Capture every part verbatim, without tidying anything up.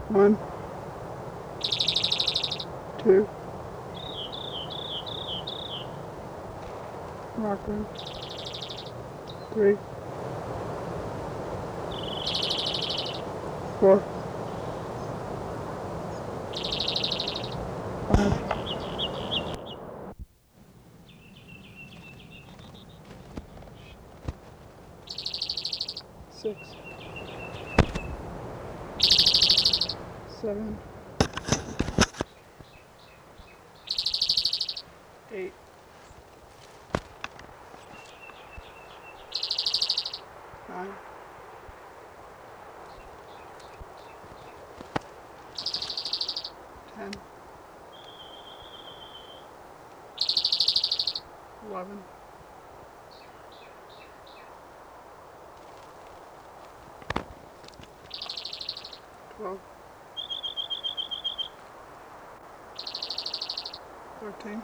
One, two, rocking, three, four, five, six, seven, eight, nine, ten, eleven, twelve, thirteen,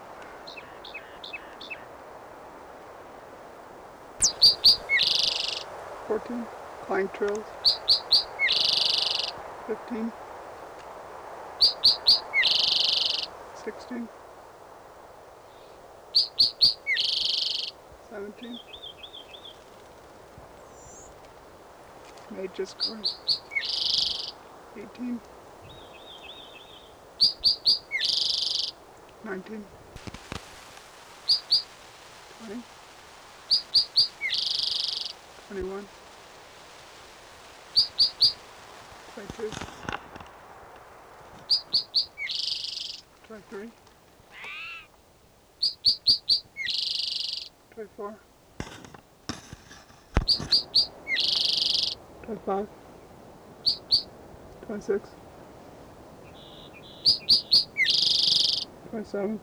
fourteen, clang trills, fifteen, sixteen, seventeen, major score, eighteen, nineteen, twenty, twenty-one, twenty-two, twenty-three, twenty-four, twenty-five, twenty-six, twenty-seven,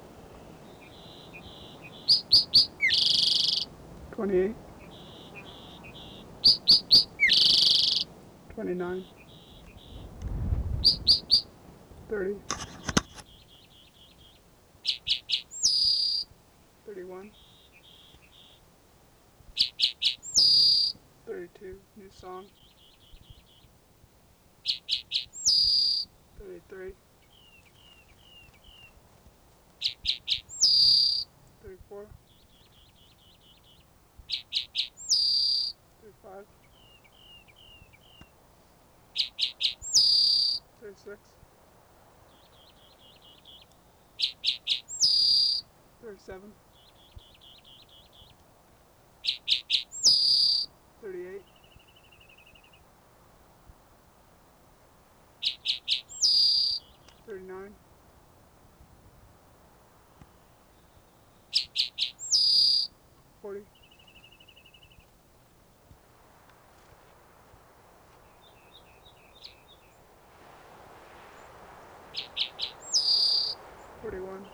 twenty-eight, twenty-nine, thirty, thirty-one, thirty-two, new song, thirty-three, thirty-four, thirty-five, thirty-six, thirty-seven, thirty-eight, thirty-nine, forty, forty-one,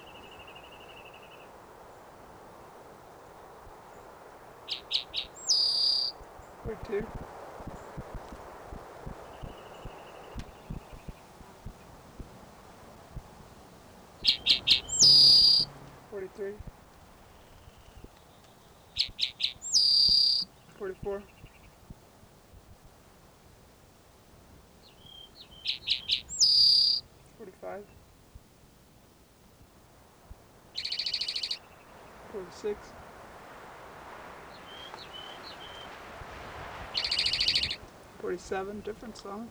forty-two, forty-three, forty-four, forty-five, forty-six, forty-seven, different song,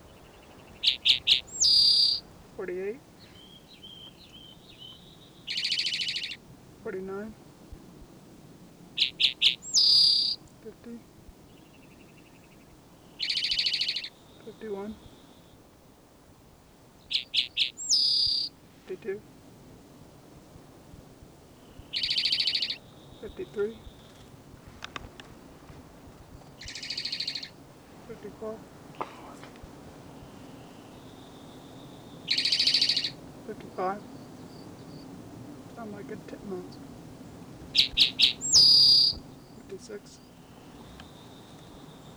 forty-eight, forty-nine, fifty, fifty-one, fifty-two, fifty-three, fifty-four, fifty-five, sound like a titmouse, fifty-six,